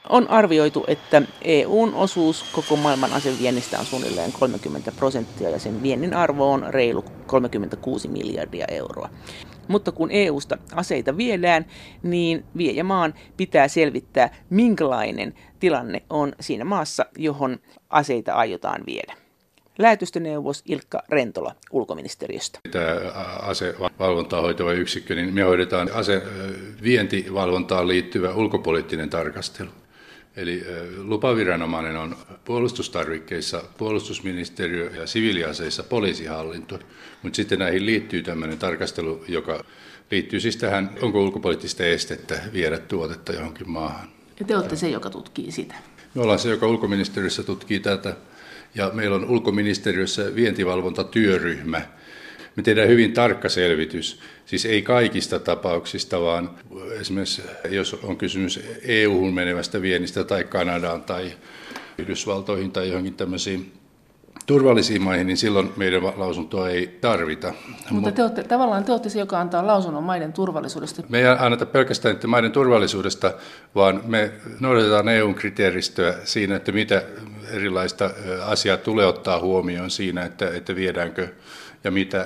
On arvioitu, että EUn osuus koko maailman aseviennistä on suunnilleen 30% ja sen viennin arvo on reilu 36 miljardia euroa. Mutta kun EUsta aseita viedään, niin viejämaan pitää selvittää, minkälainen tilanne on siinä maassa, johon aseita aiotaan viedä. Lähetystöneuvos Ilkka Rentola ulkoministeriöstä. Tämä asevalvontaa hoitava yksikkö, niin me hoidetaan asevientivalvontaan liittyvä ulkopoliittinen tarkastelu. Eli lupaviranomainen on puolustustarvikkeissa puolustusministeriö ja siviiliaseissa poliisihallinto, mutta sitten näihin liittyy tämmöinen tarkastelu, joka liittyy siis tähän, onko ulkopoliittista estettä viedä tuotetta johonkin maahan. Ja te olette se, joka tutkii sitä? Me ollaan se, joka ulkoministeriössä tutkii tätä, ja meillä on ulkoministeriössä vientivalvontatyöryhmä. Me tehdään hyvin tarkka selvitys, siis ei kaikista tapauksista, vaan esimerkiksi jos on kysymys EU-hun menevästä viennistä tai Kanadaan tai Yhdysvaltoihin tai johonkin tämmöisiin turvallisiin maihin, niin silloin meidän lausuntoa ei tarvita. Mutta te olette se, joka antaa lausunnon maiden turvallisuudesta. Me ei anneta pelkästään maiden turvallisuudesta, vaan me noudatetaan EUn-kriteeristöä siinä, että mitä erilaista asiaa tulee ottaa huomioon siinä, että viedäänkö ja mitä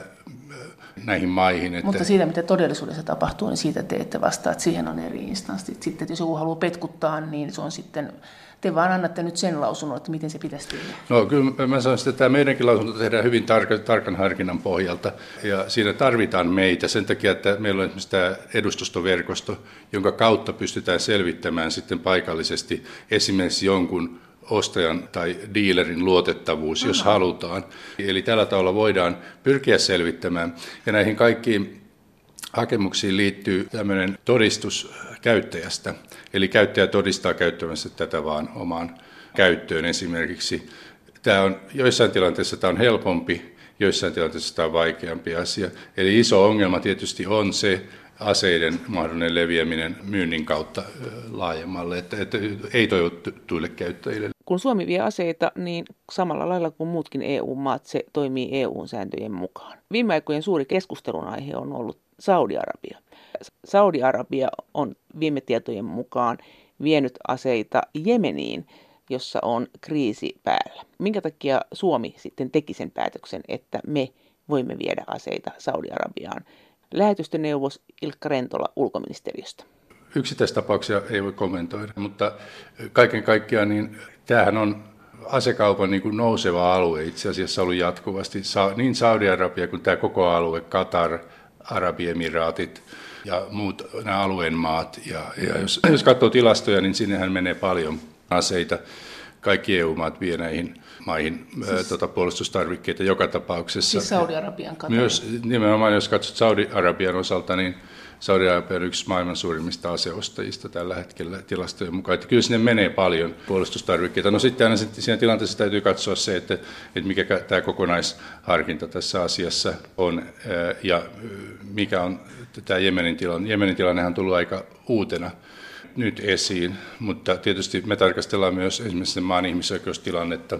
näihin maihin. Mutta siitä, mitä todellisuudessa tapahtuu, niin siitä te ette vastaa, että siihen on eri instanssit. Sitten, että jos joku haluaa petkuttaa, niin se on sitten, te vaan annatte nyt sen lausunnon, että miten se pitäisi tehdä. No kyllä mä sanoisin, että tämä meidänkin lausunto tehdään hyvin tarkan harkinnan pohjalta, ja siinä tarvitaan meitä sen takia, että meillä on esimerkiksi tämä edustustoverkosto, jonka kautta pystytään selvittämään sitten paikallisesti esimerkiksi jonkun ostajan tai dealerin luotettavuus, jos halutaan. Eli tällä tavalla voidaan pyrkiä selvittämään. Ja näihin kaikkiin hakemuksiin liittyy tämmöinen todistus käyttäjästä. Eli käyttäjä todistaa käyttämässä tätä vaan omaan käyttöön esimerkiksi. Joissain tilanteissa tämä on helpompi, joissain tilanteissa tämä on vaikeampi asia. Eli iso ongelma tietysti on se, aseiden mahdollinen leviäminen myynnin kautta laajemmalle, että ei toivottuille käyttäjille. Kun Suomi vie aseita, niin samalla lailla kuin muutkin EU-maat, se toimii EU-sääntöjen mukaan. Viime aikojen suuri keskustelun aihe on ollut Saudi-Arabia. Saudi-Arabia on viime tietojen mukaan vienyt aseita Jemeniin, jossa on kriisi päällä. Minkä takia Suomi sitten teki sen päätöksen, että me voimme viedä aseita Saudi-Arabiaan? Lähetystöneuvos Ilkka Rentola ulkoministeriöstä. Yksittäistapauksia ei voi kommentoida, mutta kaiken kaikkiaan niin tämähän on asekaupan niin kuin nouseva alue itse asiassa ollut jatkuvasti. Niin Saudi-Arabia kuin tämä koko alue, Katar, Arabiemiraatit ja muut nämä alueen maat. Ja jos katsoo tilastoja, niin sinnehän menee paljon aseita. Kaikki EU-maat vie näihin maihin puolustustarvikkeita joka tapauksessa. Siis Saudi-Arabian Katar. Myös nimenomaan, jos katsot Saudi-Arabian osalta, niin Saudi-Arabia on yksi maailman suurimmista aseostajista tällä hetkellä tilastojen mukaan. Että kyllä sinne menee paljon puolustustarvikkeita. No sitten aina siinä tilanteessa täytyy katsoa se, että mikä tämä kokonaisharkinta tässä asiassa on ja mikä on tämä Jemenin tilanne. Jemenin tilannehan on tullut aika uutena nyt esiin, mutta tietysti me tarkastellaan myös esimerkiksi sen maan ihmisoikeustilannetta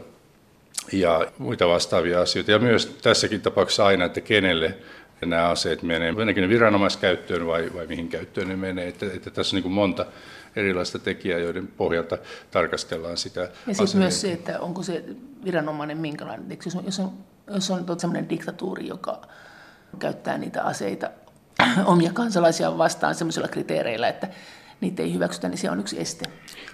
ja muita vastaavia asioita. Ja myös tässäkin tapauksessa aina, että kenelle nämä aseet menee, meneekö ne viranomaiskäyttöön vai mihin käyttöön ne menee. Että tässä on niin kuin monta erilaista tekijää, joiden pohjalta tarkastellaan sitä. Ja sitten myös se, että onko se viranomainen minkälainen. Jos on sellainen diktatuuri, joka käyttää niitä aseita omia kansalaisia vastaan sellaisilla kriteereillä, että niitä ei hyväksytä, niin se on yksi este.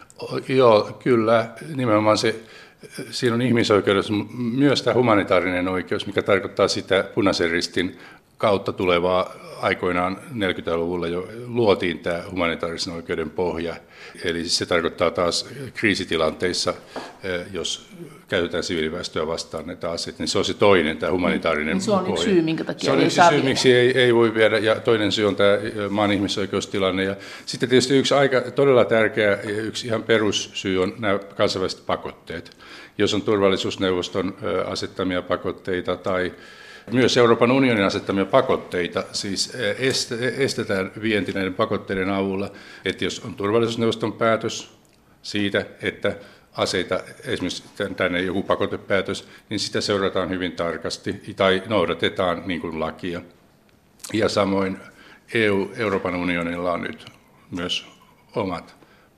Joo, kyllä. Nimenomaan siinä on ihmisoikeudessa myös tämä humanitaarinen oikeus, mikä tarkoittaa sitä Punaisen Ristin kautta tulevaa aikoinaan 40-luvulla jo luotiin tämä humanitaarisen oikeuden pohja. Eli se tarkoittaa taas kriisitilanteissa, jos käytetään siviiliväestöä vastaan näitä aseita, niin se on se toinen, tämä humanitaarinen pohja. Se on yksi syy, minkä takia se on yksi syy, miksi ei voi viedä, ja toinen syy on tämä maan ihmisoikeustilanne. Ja sitten tietysti yksi todella tärkeä ja yksi ihan perussyy on nämä kansainväliset pakotteet. Jos on turvallisuusneuvoston asettamia pakotteita tai myös Euroopan unionin asettamia pakotteita, siis estetään vienti näiden pakotteiden avulla, että jos on turvallisuusneuvoston päätös siitä, että aseita, esimerkiksi tänne joku pakotepäätös, niin sitä seurataan hyvin tarkasti tai noudatetaan niin kuin lakia. Ja samoin Euroopan unionilla on nyt myös omat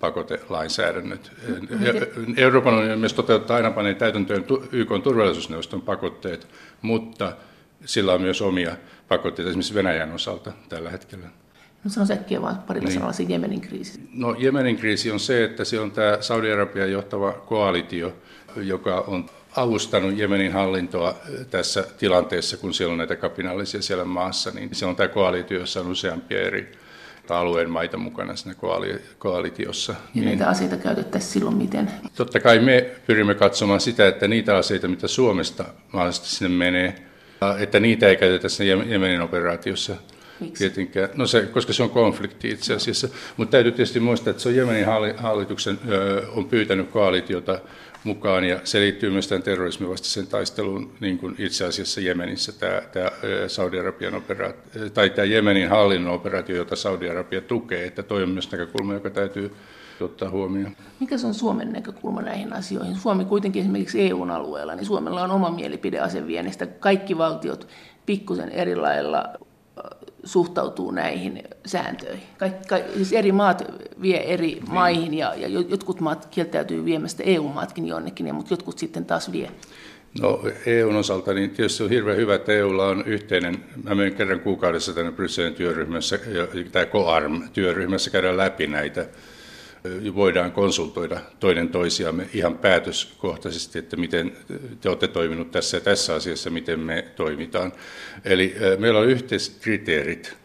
pakotelainsäädännöt. Euroopan unioni myös toteuttaa aina panee täytäntöön YK:n turvallisuusneuvoston pakotteet, mutta sillä on myös omia pakotteita esimerkiksi Venäjän osalta tällä hetkellä. No sano äkkiä vaan parilla sanalla se Jemenin kriisi. No Jemenin kriisi on se, että se on tämä Saudi-Arabian johtava koalitio, joka on avustanut Jemenin hallintoa tässä tilanteessa, kun siellä on näitä kapinallisia siellä maassa. Niin se on tämä koalitio, jossa on useampia eri alueen maita mukana siinä koalitiossa. Ja näitä aseita käytettäisiin silloin miten? Totta kai me pyrimme katsomaan sitä, että niitä aseita, mitä Suomesta mahdollisesti sinne menee, että niitä ei käytetä siinä Jemenin operaatiossa. Miksi? Tietenkään. No koska se on konflikti itse asiassa. Mutta täytyy tietysti muistaa, että se on Jemenin hallituksen on pyytänyt koalitiota mukaan, ja se liittyy myös tämän terrorismin vastaiseen taisteluun, niin kuin itse asiassa Jemenissä tämä Saudi-Arabian operaatio, tai tämä Jemenin hallinnon operaatio, jota Saudi-Arabia tukee, että toi on myös näkökulma, joka täytyy ottaa huomioon. Mikä se on Suomen näkökulma näihin asioihin? Suomi kuitenkin esimerkiksi EU:n alueella, niin Suomella on oma mielipide aseviennistä. Kaikki valtiot pikkusen eri lailla suhtautuu näihin sääntöihin. Siis eri maat vie eri maihin ja jotkut maat kieltäytyy viemästä, EU-maatkin jonnekin, mutta jotkut sitten taas vie. No EUn osalta niin tietysti on hirveän hyvä, että EUlla on yhteinen, mä menen kerran kuukaudessa tänne Brysselin työryhmässä, ja tämä COARM-työryhmässä käydään läpi näitä. Voidaan konsultoida toinen toisiamme ihan päätöskohtaisesti, että miten te olette toiminut tässä ja tässä asiassa, miten me toimitaan. Eli meillä on yhteiset kriteerit,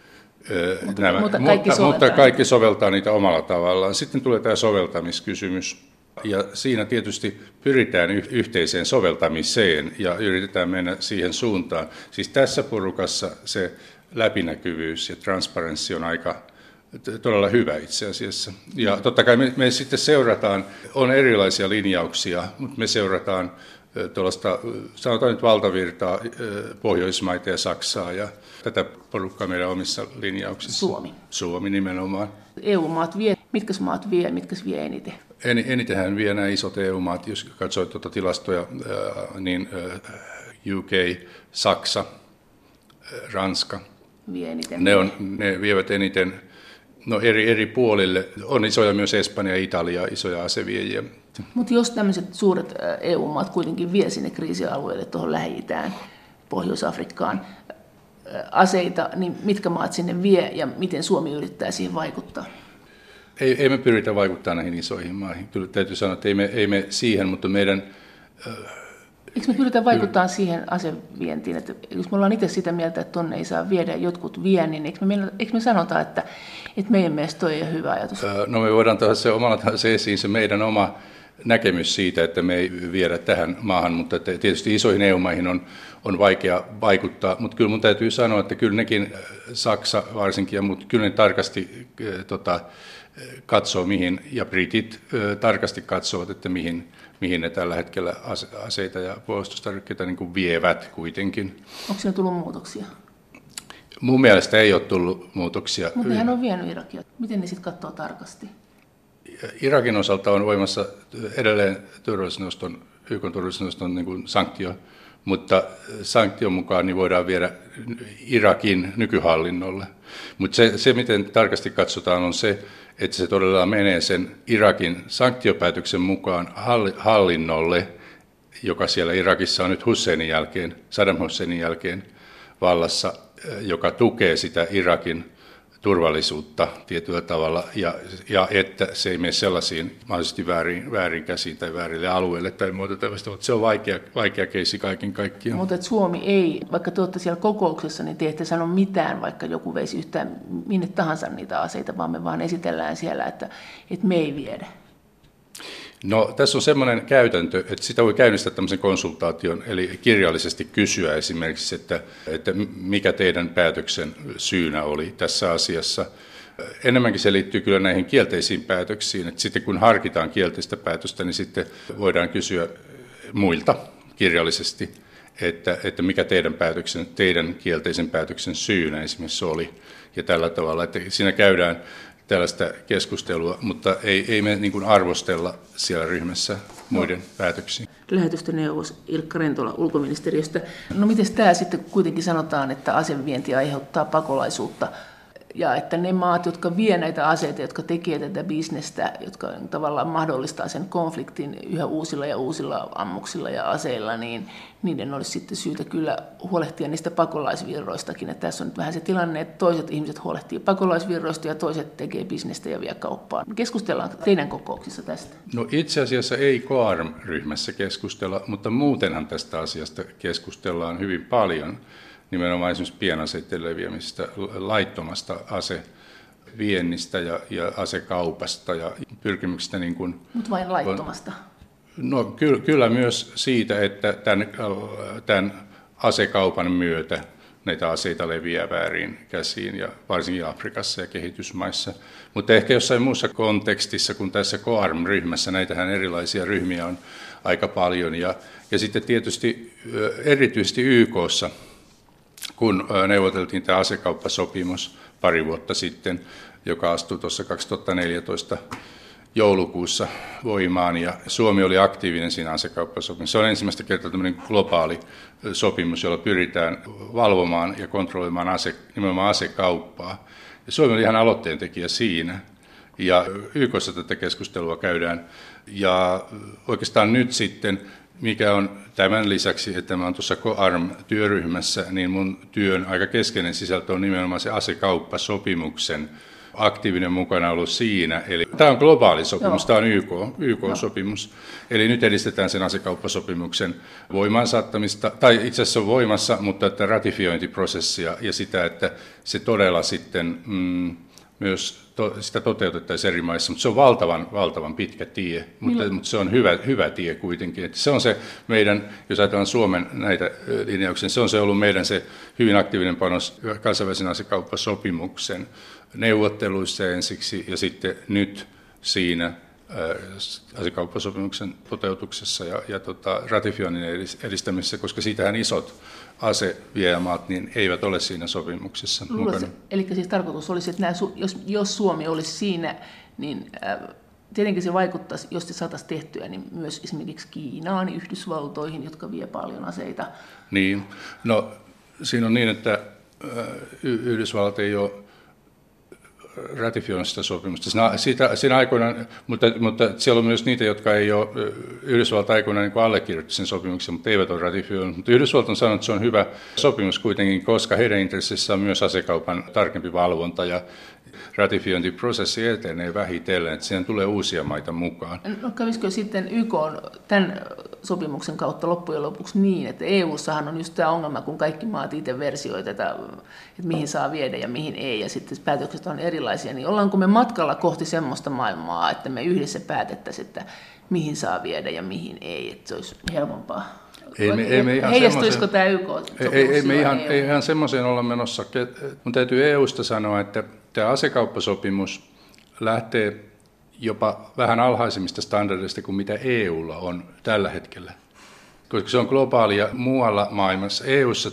mutta kaikki soveltaa niitä omalla tavallaan. Sitten tulee tämä soveltamiskysymys, ja siinä tietysti pyritään yhteiseen soveltamiseen ja yritetään mennä siihen suuntaan. Siis tässä porukassa se läpinäkyvyys ja transparenssi on aika todella hyvä itse asiassa. Ja totta kai me sitten seurataan, on erilaisia linjauksia, mutta me seurataan tuollaista, sanotaan nyt valtavirtaa, Pohjoismaita ja Saksaa ja tätä porukkaa meidän omissa linjauksissa. Suomi nimenomaan. EU-maat vie, mitkä maat vie eniten? Enitenhän vie nämä isot EU-maat, jos katsoo tuota tilastoja, niin UK, Saksa, Ranska. Vie eniten. Ne vievät eniten. No eri puolille. On isoja myös Espanja ja Italia, isoja aseviejiä. Mutta jos tämmöiset suuret EU-maat kuitenkin vie sinne kriisialueelle, tuohon Lähi-Itään, Pohjois-Afrikkaan aseita, niin mitkä maat sinne vie ja miten Suomi yrittää siihen vaikuttaa? Ei me pyritä vaikuttaa näihin isoihin maihin. Kyllä täytyy sanoa, että ei me siihen, mutta meidän... Eikö me pyritä vaikuttaa siihen asevientiin, että jos me ollaan itse sitä mieltä, että tonne ei saa viedä, jotkut vie, niin eikö me sanota, että meidän mielestä toi ei ole hyvä ajatus? No me voidaan tehdä se omalla tavalla esiin se meidän oma näkemys siitä, että me ei viedä tähän maahan, mutta tietysti isoihin EU-maihin on vaikea vaikuttaa, mutta kyllä mun täytyy sanoa, että kyllä nekin, Saksa varsinkin, mutta kyllä ne tarkasti katsoo mihin, ja britit tarkasti katsovat, että mihin ne tällä hetkellä aseita ja puolustustarvikkeita niin kuin vievät kuitenkin. Onko siinä tullut muutoksia? Mun mielestä ei ole tullut muutoksia. Mutta nehän on vienyt Irakia. Miten ne sitten katsoo tarkasti? Irakin osalta on voimassa edelleen YK:n turvallisuusneuvoston niin kuin sanktio, mutta sanktion mukaan niin voidaan viedä Irakin nykyhallinnolle. Mutta se, miten tarkasti katsotaan, on se, että se todella menee sen Irakin sanktiopäätöksen mukaan hallinnolle, joka siellä Irakissa on nyt Saddam Husseinin jälkeen vallassa, joka tukee sitä Irakin turvallisuutta tietyllä tavalla, ja että se ei mene sellaisiin mahdollisesti väärin käsiin tai väärille alueille tai muuta tällaista, mutta se on vaikea keissi kaiken kaikkiaan. Mutta Suomi ei, vaikka te olette siellä kokouksessa, niin te ette sano mitään, vaikka joku veisi yhtään minne tahansa niitä aseita, vaan me vaan esitellään siellä, että me ei viedä. No tässä on semmoinen käytäntö, että sitä voi käynnistää tämmöisen konsultaation, eli kirjallisesti kysyä esimerkiksi, että mikä teidän päätöksen syynä oli tässä asiassa. Enemmänkin se liittyy kyllä näihin kielteisiin päätöksiin, että sitten kun harkitaan kielteistä päätöstä, niin sitten voidaan kysyä muilta kirjallisesti, että mikä teidän kielteisen päätöksen syynä esimerkiksi oli. Ja tällä tavalla, että siinä käydään tällaista keskustelua, mutta ei me niin kuin arvostella siellä ryhmässä muiden päätöksiä. Lähetystöneuvos Ilkka Rentola ulkoministeriöstä. No miten tämä sitten kuitenkin sanotaan, että asevienti aiheuttaa pakolaisuutta? Ja että ne maat, jotka vie näitä aseita, jotka tekee tätä bisnestä, jotka tavallaan mahdollistaa sen konfliktin yhä uusilla ja uusilla ammuksilla ja aseilla, niin niiden olisi sitten syytä kyllä huolehtia niistä pakolaisvirroistakin. Että tässä on nyt vähän se tilanne, että toiset ihmiset huolehtii pakolaisvirroista ja toiset tekee bisnestä ja vie kauppaa. Keskustellaan teidän kokouksissa tästä? No itse asiassa ei COARM-ryhmässä keskustella, mutta muutenhan tästä asiasta keskustellaan hyvin paljon. Nimenomaan esimerkiksi pienaseiden leviämisestä, laittomasta aseviennistä ja asekaupasta ja pyrkimyksistä. Niin kuin, mutta vain laittomasta? No kyllä myös siitä, että tämän asekaupan myötä näitä aseita leviää väärin käsiin ja varsinkin Afrikassa ja kehitysmaissa. Mutta ehkä jossain muussa kontekstissa kuin tässä COARM-ryhmässä, näitähän erilaisia ryhmiä on aika paljon. Ja sitten tietysti erityisesti YK:ssa, kun neuvoteltiin tämä asekauppasopimus pari vuotta sitten, joka astui tuossa 2014 joulukuussa voimaan, ja Suomi oli aktiivinen siinä asekauppasopimuksessa. Se on ensimmäistä kertaa tämmöinen globaali sopimus, jolla pyritään valvomaan ja kontrolloimaan nimenomaan asekauppaa. Ja Suomi oli ihan aloitteentekijä siinä, ja YK:ssa tätä keskustelua käydään. Ja oikeastaan nyt sitten, mikä on tämän lisäksi, että mä olen tuossa COARM-työryhmässä, niin mun työn aika keskeinen sisältö on nimenomaan se asekauppasopimuksen aktiivinen mukana ollut siinä. Eli tämä on globaali sopimus, tämä on YK-sopimus. Eli nyt edistetään sen asekauppasopimuksen voimaan saattamista, tai itse asiassa on voimassa, mutta että ratifiointiprosessia ja sitä, että se todella sitten myös sitä toteutettaisiin eri maissa, mutta se on valtavan pitkä tie, mutta se on hyvä tie kuitenkin. Että se on se meidän, jos ajatellaan Suomen näitä linjauksia, se on se ollut meidän se hyvin aktiivinen panos kansainvälisen asekauppasopimuksen neuvotteluissa ensiksi ja sitten nyt siinä asekauppasopimuksen toteutuksessa ja ratifioinnin edistämisessä, koska siitähän isot aseviejämaat niin eivät ole siinä sopimuksessa mukana. Eli siis tarkoitus olisi, että jos Suomi olisi siinä, niin tietenkin se vaikuttaisi, jos se saataisiin tehtyä, niin myös esimerkiksi Kiinaan, Yhdysvaltoihin, jotka vie paljon aseita. Niin, no siinä on niin, että Yhdysvallat ei ole ratifioinut sitä sopimusta. Siinä aikoinaan, mutta siellä on myös niitä, jotka ei ole Yhdysvaltain aikoinaan niin allekirjoitti sen sopimuksen, mutta eivät ole ratifioinut. Mutta Yhdysvallat on sanonut, että se on hyvä sopimus kuitenkin, koska heidän intressissä on myös asekaupan tarkempi valvonta ja ratifiointiprosessi etenee vähitellen, että siihen tulee uusia maita mukaan. No kävisikö sitten YK tämän sopimuksen kautta loppujen lopuksi niin, että EU:ssahan on just tämä ongelma, kun kaikki maat itse versioivat tätä, että mihin saa viedä ja mihin ei, ja sitten päätökset on erilaisia, niin ollaanko me matkalla kohti semmoista maailmaa, että me yhdessä päätettäisiin, että mihin saa viedä ja mihin ei, että se olisi helpompaa? Heijastuisiko tämä YK-sopimus? Ei ihan semmoiseen olla menossa. Mun täytyy EUsta sanoa, että tämä asekauppasopimus lähtee jopa vähän alhaisemmista standardeista kuin mitä EUlla on tällä hetkellä. Koska se on globaalia muualla maailmassa. EUssa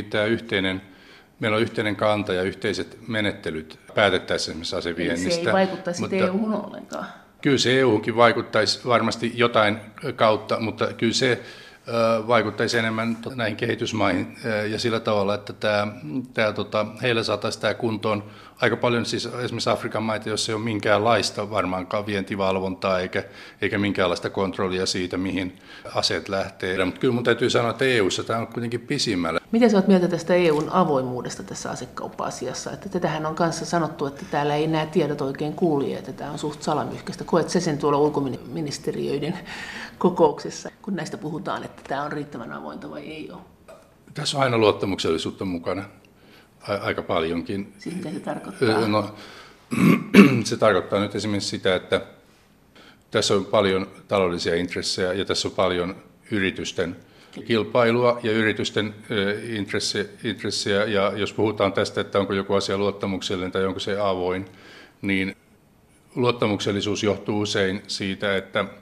meillä on yhteinen kanta ja yhteiset menettelyt päätettäessä esimerkiksi aseviennistä. Eli se ei vaikuttaisi EU:hun ollenkaan? Kyllä se EU:hunkin vaikuttaisi varmasti jotain kautta, mutta kyllä se vaikuttaisi enemmän näihin kehitysmaihin ja sillä tavalla, että heillä saataisiin tämä kuntoon aika paljon, siis esimerkiksi Afrikan maita, joissa ei ole minkäänlaista varmaankaan vientivalvontaa eikä minkäänlaista kontrollia siitä, mihin aseet lähtee. Mutta kyllä mun täytyy sanoa, että EU:ssa tämä on kuitenkin pisimmällä. Miten sä oot mieltä tästä EUn avoimuudesta tässä asekauppa-asiassa? Että tätähän on kanssa sanottu, että täällä ei nämä tiedot oikein kulje, että tämä on suht salamyhkäistä. Koet sä sen tuolla ulkoministeriöiden kokouksessa, kun näistä puhutaan, että tämä on riittävän avointa vai ei ole? Tässä on aina luottamuksellisuutta mukana, aika paljonkin. Siis mitä se tarkoittaa? No, se tarkoittaa nyt esimerkiksi sitä, että tässä on paljon taloudellisia intressejä ja tässä on paljon yritysten kilpailua ja yritysten intressejä. Ja jos puhutaan tästä, että onko joku asia luottamuksellinen tai onko se avoin, niin luottamuksellisuus johtuu usein siitä,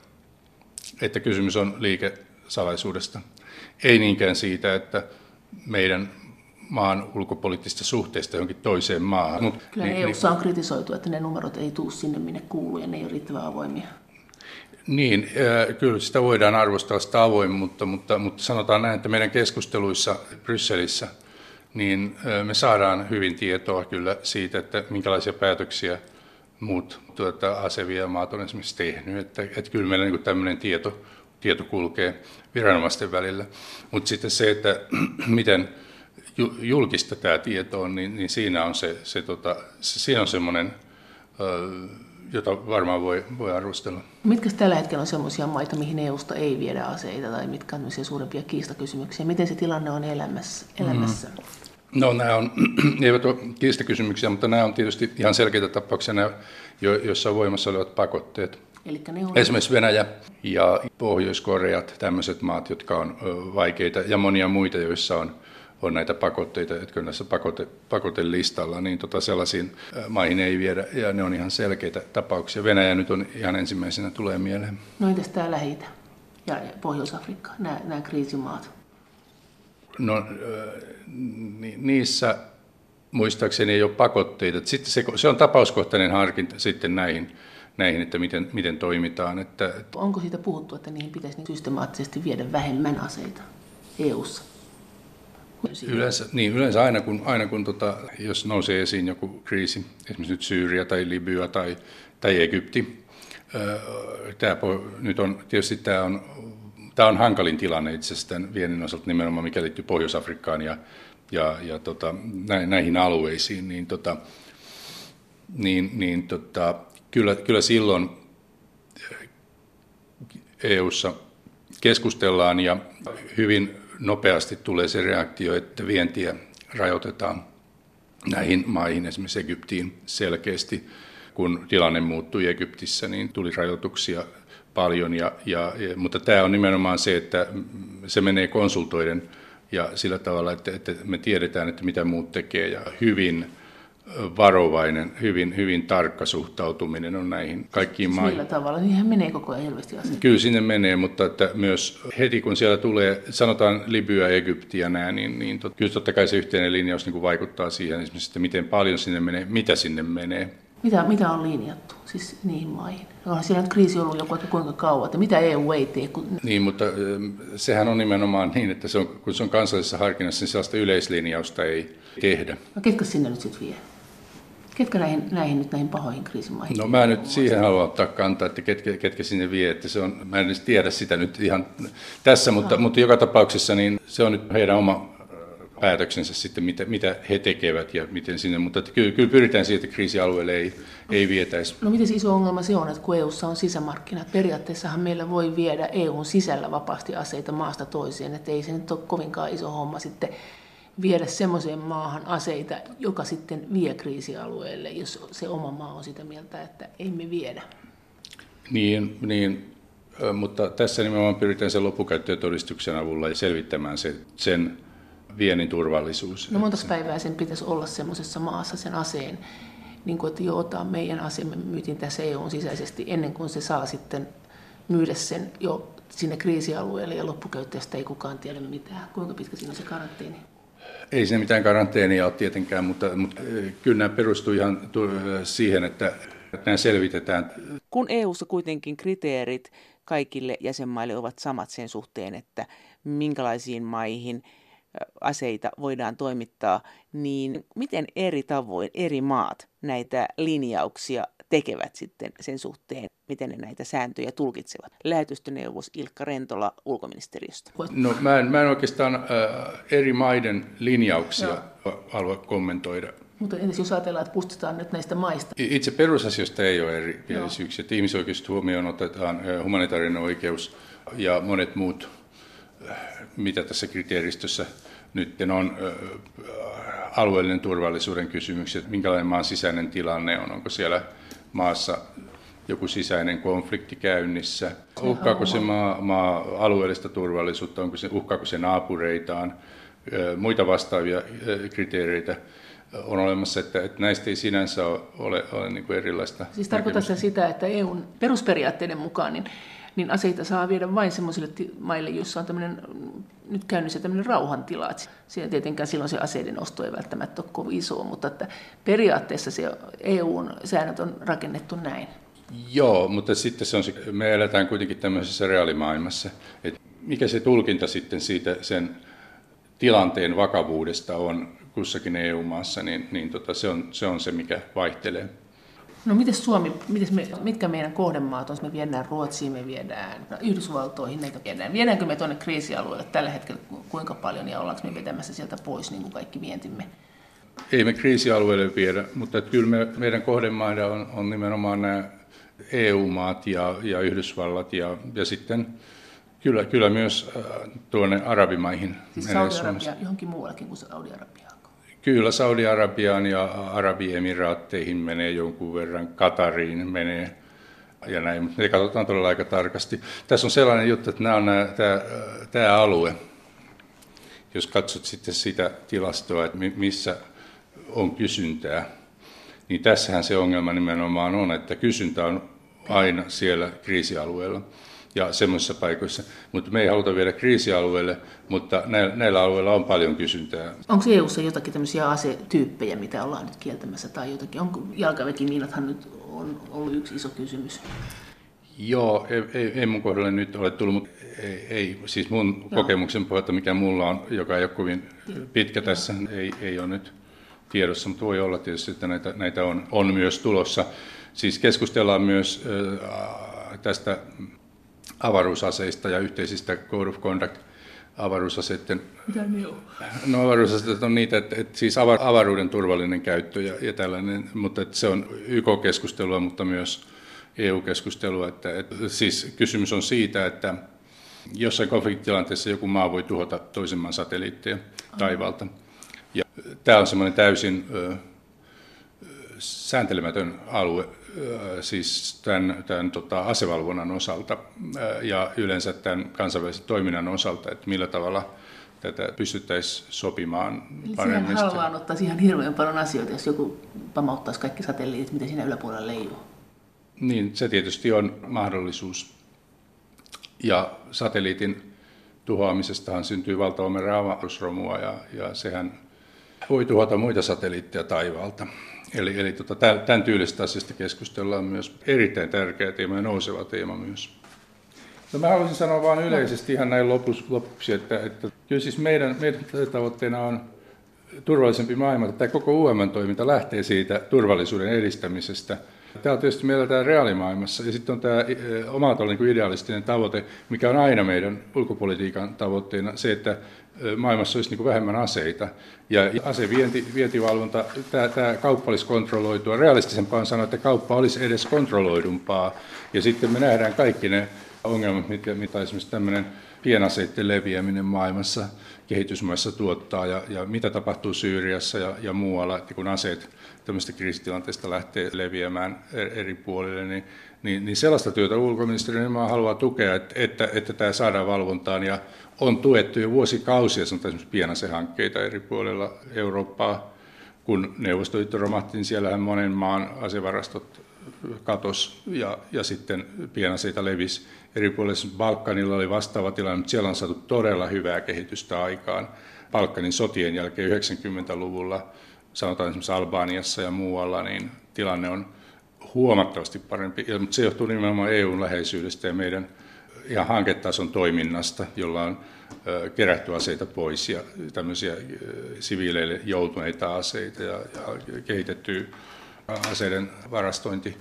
että kysymys on liikesalaisuudesta. Ei niinkään siitä, että meidän maan ulkopoliittisista suhteista johonkin toiseen maahan. Kyllä EU:ssa on kritisoitu, että ne numerot ei tule sinne, minne kuuluu, ja ne ei ole riittävän avoimia. Niin, kyllä sitä voidaan arvostaa sitä avoimuutta, mutta sanotaan näin, että meidän keskusteluissa Brysselissä niin me saadaan hyvin tietoa kyllä siitä, että minkälaisia päätöksiä muut aseviejämaat on esimerkiksi tehnyt. Että kyllä meillä niin tämmöinen tieto kulkee viranomaisten välillä. Mutta sitten se, että miten julkista tämä tieto on, niin siinä on siinä on semmoinen, jota varmaan voi arvostella. Mitkä tällä hetkellä on sellaisia maita, mihin EUsta ei viedä aseita, tai mitkä on suurempia kiistakysymyksiä? Miten se tilanne on elämässä? No nämä eivät ole kiistakysymyksiä, mutta nämä on tietysti ihan selkeitä tapauksia, joissa on voimassa olevat pakotteet. Esimerkiksi Venäjä ja Pohjois-Koreat, tämmöiset maat, jotka on vaikeita, ja monia muita, joissa on näitä pakotteita, jotka on näissä pakotelistalla, niin sellaisiin maihin ei viedä, ja ne on ihan selkeitä tapauksia. Venäjä nyt on ihan ensimmäisenä tulee mieleen. No entäs tämä Lähi-itä ja Pohjois-Afrikka, nämä kriisimaat? No niissä muistaakseni ei ole pakotteita. Sitten se on tapauskohtainen harkinta sitten näihin, että miten toimitaan. Onko siitä puhuttu, että niihin pitäisi systemaattisesti viedä vähemmän aseita EU:ssa? Yleensä aina kun jos nousee esiin joku kriisi, esimerkiksi nyt Syyria tai Libya tai Egypti, tämä on hankalin tilanne itse asiassa tämän viennin osalta nimenomaan, mikä liittyy Pohjois-Afrikkaan ja näihin alueisiin, kyllä silloin EU:ssa keskustellaan ja hyvin nopeasti tulee se reaktio, että vientiä rajoitetaan näihin maihin, esimerkiksi Egyptiin selkeästi. Kun tilanne muuttui Egyptissä, niin tuli rajoituksia paljon, mutta tämä on nimenomaan se, että se menee konsultoiden ja sillä tavalla, että me tiedetään, että mitä muut tekee, ja hyvin varovainen, hyvin tarkka suhtautuminen on näihin kaikkiin maihin. Millä tavalla? Niinhän menee koko ajan helvesti asioita. Kyllä sinne menee, mutta että myös heti kun siellä tulee, sanotaan Libya, Egypti ja nämä, niin kyllä totta kai se yhteinen linjaus niin kuin vaikuttaa siihen, esimerkiksi, että miten paljon sinne menee, mitä sinne menee. Mitä on linjattu siis niihin maihin? Onhan siellä nyt kriisi ollut joku kuinka kauan, että mitä EU ei tee? Niin, mutta sehän on nimenomaan niin, että kun se on kansallisessa harkinnassa, niin sellaista yleislinjausta ei tehdä. No ketkä sinne nyt sitten vie? Ketkä näihin pahoihin kriisimaihin? No mä nyt siihen haluan ottaa kantaa, että ketkä sinne vie. Että mä en edes tiedä sitä nyt ihan tässä, mutta joka tapauksessa niin se on nyt heidän oma päätöksensä sitten, mitä he tekevät ja miten sinne. Mutta kyllä pyritään siihen, että kriisialueelle ei vietäisi. No miten iso ongelma se on, että kun EU:ssa on sisämarkkinat, periaatteessahan meillä voi viedä EU:n sisällä vapaasti aseita maasta toiseen, että ei se nyt ole kovinkaan iso homma sitten viedä semmoiseen maahan aseita, joka sitten vie kriisialueelle, jos se oma maa on sitä mieltä, että ei me viedä. Niin, mutta tässä nimenomaan pyritään sen loppukäyttötodistuksen avulla selvittämään sen viennin turvallisuus. No monta päivää sen pitäisi olla semmoisessa maassa sen aseen, niin kuin että jo ottaa meidän aseemme, myytiin tässä EUn sisäisesti, ennen kuin se saa sitten myydä sen jo sinne kriisialueelle ja loppukäyttäjästä ei kukaan tiedä mitään. Kuinka pitkä siinä on se karanteeni? Ei siinä mitään karanteenia ole tietenkään, mutta kyllä nämä perustuu ihan siihen, että nämä selvitetään. Kun EU:ssa kuitenkin kriteerit kaikille jäsenmaille ovat samat sen suhteen, että minkälaisiin maihin aseita voidaan toimittaa, niin miten eri tavoin eri maat näitä linjauksia tekevät sitten sen suhteen, miten ne näitä sääntöjä tulkitsevat? Lähetystöneuvos Ilkka Rentola ulkoministeriöstä. No mä en oikeastaan eri maiden linjauksia halua kommentoida. Mutta entäs jos ajatellaan, että pustutaan nyt näistä maista? Itse perusasioista ei ole erimielisyyksiä. Ihmisoikeudet huomioon otetaan, humanitaarinen oikeus ja monet muut, mitä tässä kriteeristössä nyt on, alueellinen turvallisuuden kysymykset, minkälainen maan sisäinen tilanne on, onko siellä maassa joku sisäinen konflikti käynnissä, uhkaako se maa alueellista turvallisuutta, uhkaako se naapureitaan, muita vastaavia kriteereitä on olemassa, että näistä ei sinänsä ole niin kuin erilaista. Siis tarkoittaa se sitä, että EUn perusperiaatteiden mukaan niin aseita saa viedä vain sellaisille maille, joissa on nyt käynnissä tämmöinen rauhantila. Siinä tietenkään silloin se aseiden osto ei välttämättä ole kovin iso, mutta että periaatteessa se EUn säännöt on rakennettu näin. Joo, mutta sitten me eletään kuitenkin tämmöisessä reaalimaailmassa. Että mikä se tulkinta sitten siitä sen tilanteen vakavuudesta on, kussakin EU-maassa, se on se, mikä vaihtelee. No mitkä meidän kohdemaat on? Me viedään Ruotsiin, me viedään Yhdysvaltoihin, näitä viedään. Viedäänkö me tuonne kriisialueelle tällä hetkellä kuinka paljon ja ollaanko me vetämässä sieltä pois niin kuin kaikki vientimme? Ei me kriisialueelle viedä, mutta kyllä meidän kohdemaita on nimenomaan nämä EU-maat ja Yhdysvallat ja sitten kyllä myös tuonne arabimaihin. Siis Saudi-Arabia johonkin muuallekin kuin Saudi-Arabiaan? Kyllä Saudi-Arabiaan ja Arabiemiraatteihin menee jonkun verran, Qatariin menee ja näin, mutta ne katsotaan todella aika tarkasti. Tässä on sellainen juttu, että tämä alue, jos katsot sitten sitä tilastoa, että missä on kysyntää, niin tässähän se ongelma nimenomaan on, että kysyntä on aina siellä kriisialueella ja semmoisissa paikoissa, mutta me ei haluta viedä kriisialueelle, mutta näillä alueilla on paljon kysyntää. Onko EU:ssa jotakin tämmöisiä asetyyppejä, mitä ollaan nyt kieltämässä tai jotakin? Onko jalkaväkimiinathan nyt on ollut yksi iso kysymys? Joo, ei mun kohdalle nyt ole tullut, mutta ei siis mun kokemuksen pohjalta, mikä mulla on, joka ei ole kovin pitkä tässä, ei ole nyt tiedossa, mutta voi olla tietysti, että näitä on myös tulossa. Siis keskustellaan myös tästä avaruusaseista ja yhteisistä Code of Conduct avaruusaseiden. Mitä ne on? No avaruusaseet on niitä, että siis avaruuden turvallinen käyttö ja tällainen, mutta että se on YK-keskustelua, mutta myös EU-keskustelua. Että siis kysymys on siitä, että jossain konfliktitilanteessa joku maa voi tuhota toisen maan satelliitteja taivaalta. Ja tämä on semmoinen täysin sääntelemätön alue siis tämän asevalvonnan osalta ja yleensä tämän kansainvälisen toiminnan osalta, että millä tavalla tätä pystyttäisiin sopimaan paremmin. Sehän halvaannuttaisi ihan hirveän paljon asioita, jos joku pamauttaisi kaikki satelliitit, mitä siinä yläpuolella leijuu. Niin, se tietysti on mahdollisuus. Ja satelliitin tuhoamisestahan syntyy valtava määrä avaruusromua ja sehän voi tuhota muita satelliitteja taivaalta. Eli tämän tyylistä asiasta keskustellaan myös erittäin tärkeä teema ja nouseva teema myös. No mä haluaisin sanoa vain yleisesti ihan näin lopuksi, että kyllä siis meidän tavoitteena on turvallisempi maailma. Tämä koko UM-toiminta lähtee siitä turvallisuuden edistämisestä. Tämä on tietysti meillä tämä reaalimaailmassa ja sitten on tämä oma niin idealistinen tavoite, mikä on aina meidän ulkopolitiikan tavoitteena, se, että maailmassa olisi niin kuin vähemmän aseita. Ja asevientivalvonta, tämä kauppa olisi kontrolloitua. Realistisempaa on sanoa, että kauppa olisi edes kontrolloidumpaa. Ja sitten me nähdään kaikki ne ongelmat, mitä esimerkiksi tämmöinen pienaseiden leviäminen maailmassa kehitysmaissa tuottaa ja mitä tapahtuu Syyriassa ja muualla, että kun aseet tämmöistä kriisitilanteesta lähtee leviämään eri puolille, niin sellaista työtä ulkoministeriö haluaa tukea, että tämä saadaan valvontaan ja on tuettu jo vuosikausia esimerkiksi pienasehankkeita eri puolilla Eurooppaa. Kun Neuvostoliitto romahti, niin siellähän monen maan asevarastot katos ja sitten pienaseita levisi. Eri puolilla Balkanilla oli vastaava tilanne, mutta siellä on saatu todella hyvää kehitystä aikaan. Balkanin sotien jälkeen 90-luvulla, sanotaan esimerkiksi Albaniassa ja muualla, niin tilanne on huomattavasti parempi. Mutta se johtuu nimenomaan EUn läheisyydestä ja meidän ihan hanketason toiminnasta, jolla on kerätty aseita pois ja tämmöisiä siviileille joutuneita aseita ja kehitetty aseiden varastointi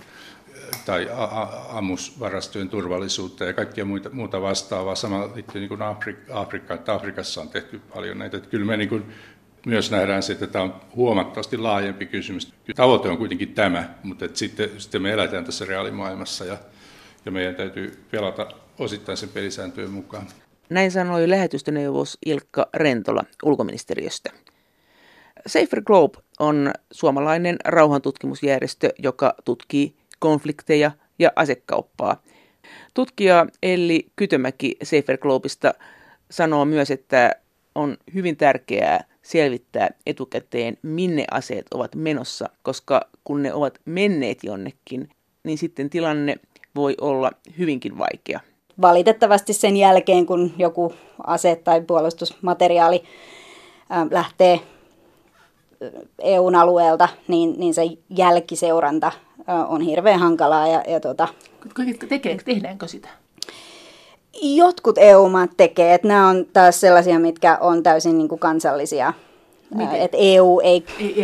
tai ammusvarastojen turvallisuutta ja kaikkia muuta vastaavaa. Sama liittyy niin kuin Afrikkaan, että Afrikassa on tehty paljon näitä. Että kyllä me niin kuin myös nähdään se, että tämä on huomattavasti laajempi kysymys. Tavoite on kuitenkin tämä, mutta että sitten me eletään tässä reaalimaailmassa ja meidän täytyy pelata osittain sen pelisääntöjen mukaan. Näin sanoi lähetystöneuvos Ilkka Rentola ulkoministeriöstä. Safer Globe on suomalainen rauhantutkimusjärjestö, joka tutkii konflikteja ja asekauppaa. Tutkija Elli Kytömäki Safer Globesta sanoo myös, että on hyvin tärkeää selvittää etukäteen, minne aseet ovat menossa, koska kun ne ovat menneet jonnekin, niin sitten tilanne voi olla hyvinkin vaikea. Valitettavasti sen jälkeen, kun joku ase tai puolustusmateriaali lähtee EUn alueelta, niin se jälkiseuranta on hirveän hankalaa. Tehdäänkö sitä? Jotkut EU-maat tekee, että nämä on taas sellaisia, mitkä on täysin niin kuin kansallisia että EU ei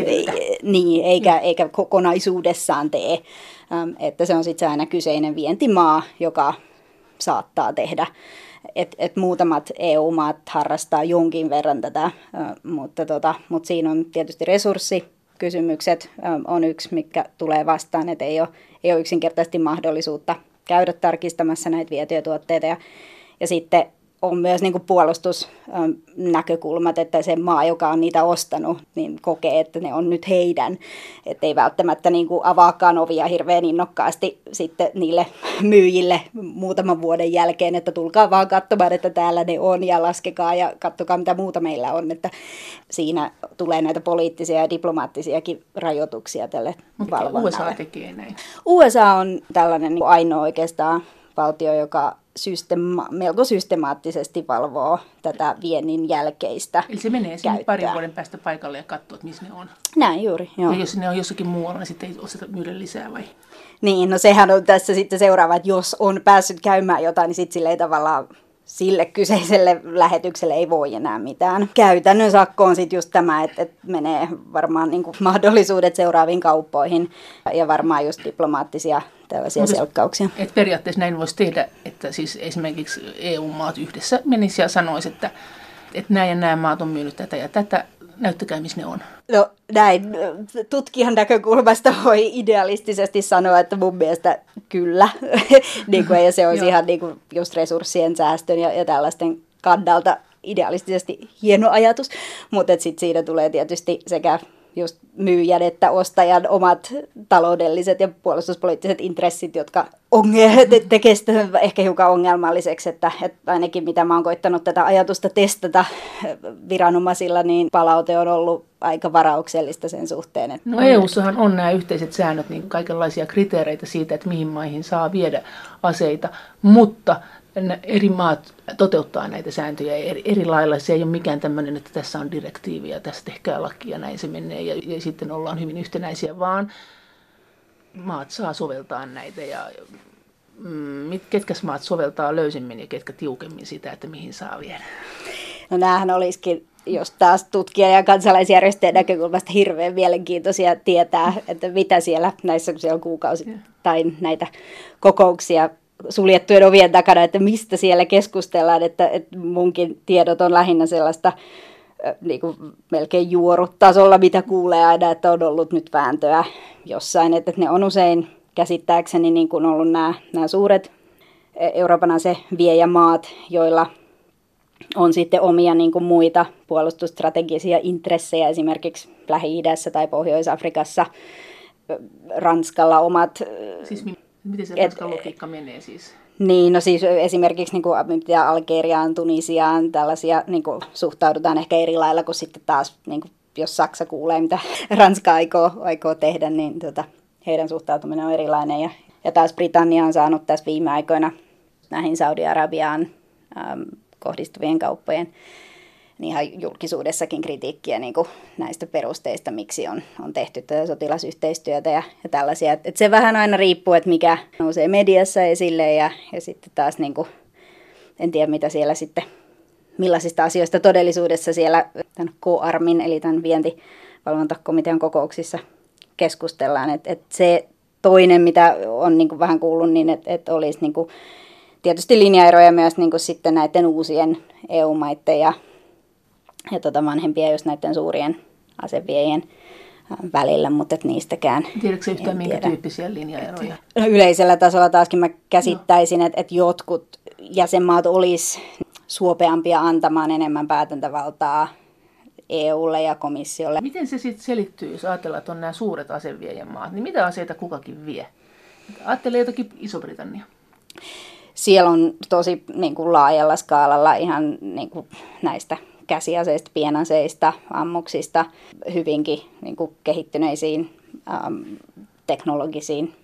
Niin. eikä kokonaisuudessaan tee. Että se on sitten aina kyseinen vientimaa, joka saattaa tehdä. Et muutamat EU-maat harrastaa jonkin verran tätä, mutta siinä on tietysti resurssikysymykset on yksi, mikä tulee vastaan, että ei ole yksinkertaisesti mahdollisuutta käydä tarkistamassa näitä vietyjä tuotteita. Ja sitten on myös niin kuin puolustusnäkökulmat, että se maa, joka on niitä ostanut, niin kokee, että ne on nyt heidän. Että ei välttämättä niin kuin avaakaan ovia hirveän innokkaasti sitten niille myyjille muutaman vuoden jälkeen, että tulkaa vaan katsomaan, että täällä ne on ja laskekaa ja katsokaa mitä muuta meillä on. Että siinä tulee näitä poliittisia ja diplomaattisiakin rajoituksia tälle valvonnalle. USA tekee näin. USA on tällainen niin ainoa oikeastaan valtio, joka melko systemaattisesti valvoo tätä viennin jälkeistä. Eli se menee sinne parin vuoden päästä paikalle ja katsoo, että missä ne on. Näin juuri, joo. Ja jos ne on jossakin muualla, niin sitten ei osteta myydä lisää vai? Niin, no sehän on tässä sitten seuraava, että jos on päässyt käymään jotain, niin sitten sille ei tavallaan sille kyseiselle lähetykselle ei voi enää mitään. Käytännön sakko on sitten just tämä, että menee varmaan niin kuin mahdollisuudet seuraaviin kauppoihin ja varmaan just diplomaattisia tällaisia selkkauksia. Et periaatteessa näin voisi tehdä, että siis esimerkiksi EU-maat yhdessä menisivät ja sanoisivat, että nämä ja nämä maat on myynyt tätä ja tätä, näyttäkää missä ne on. No näin, tutkijan näkökulmasta voi idealistisesti sanoa, että mun mielestä kyllä. Ja se olisi ihan niin kuin just resurssien säästön ja tällaisten kannalta idealistisesti hieno ajatus. Mutta sitten siinä tulee tietysti sekä just myyjän että ostajan omat taloudelliset ja puolustuspoliittiset intressit, jotka tekee sitä ehkä hiukan ongelmalliseksi, että ainakin mitä mä oon koittanut tätä ajatusta testata viranomaisilla, niin palaute on ollut aika varauksellista sen suhteen. No EU:ssahan on nämä yhteiset säännöt, niin kaikenlaisia kriteereitä siitä, että mihin maihin saa viedä aseita, mutta eri maat toteuttaa näitä sääntöjä eri lailla. Se ei ole mikään tämmöinen, että tässä on direktiivi ja tässä tehkää laki ja näin se menee ja sitten ollaan hyvin yhtenäisiä, vaan maat saa soveltaa näitä ja ketkä maat soveltaa löysemmin ja ketkä tiukemmin sitä, että mihin saa viedä. No näähän olisikin, jos taas tutkijan ja kansalaisjärjestöjen näkökulmasta hirveän mielenkiintoisia tietää, että mitä siellä näissä kuukausi tai näitä kokouksia suljettujen ovien takana, että mistä siellä keskustellaan, että munkin tiedot on lähinnä sellaista niin kuin melkein juorutasolla, mitä kuulee aina, että on ollut nyt vääntöä jossain, että ne on usein käsittääkseni niin kuin ollut nämä suuret Euroopan aseviejämaat, joilla on sitten omia niin kuin muita puolustusstrategisia intressejä esimerkiksi Lähi-idässä tai Pohjois-Afrikassa, Ranskalla omat. Siis miten se Ranskan logiikka menee siis? Niin, no siis esimerkiksi niin kuin Algeriaan, Tunisiaan, tällaisia niin kuin suhtaudutaan ehkä eri lailla kuin sitten taas, niin kuin, jos Saksa kuulee, mitä Ranska aikoo tehdä, niin heidän suhtautuminen on erilainen. Ja taas Britannia on saanut tässä viime aikoina näihin Saudi-Arabiaan kohdistuvien kauppojen niin ihan julkisuudessakin kritiikkiä niin kuin näistä perusteista, miksi on tehty tätä sotilasyhteistyötä ja tällaisia. Et se vähän aina riippuu, että mikä nousee mediassa esille ja sitten taas niin kuin, en tiedä mitä siellä sitten, millaisista asioista todellisuudessa siellä tämän COARMin eli tämän vientivalvontakomitean kokouksissa keskustellaan. Et se toinen, mitä on niin kuin vähän kuullut, niin että olisi niin kuin, tietysti linjaeroja myös niin kuin sitten näiden uusien EU-maiden ja vanhempia just näiden suurien aseviejien välillä, mutta et niistäkään. Tiedätkö yhtään minkä tyyppisiä linjaeroja? No, yleisellä tasolla taaskin mä käsittäisin, että jotkut jäsenmaat olisi suopeampia antamaan enemmän päätäntävaltaa EUlle ja komissiolle. Miten se sitten selittyy, jos ajatellaan, että on nämä suuret aseviejän maat, niin mitä aseita kukakin vie? Ajattelee jotakin Iso-Britannia. Siellä on tosi niin kuin laajalla skaalalla ihan niin kuin näistä käsiaseista, pienaseista, ammuksista, hyvinkin niin kuin kehittyneisiin teknologisiin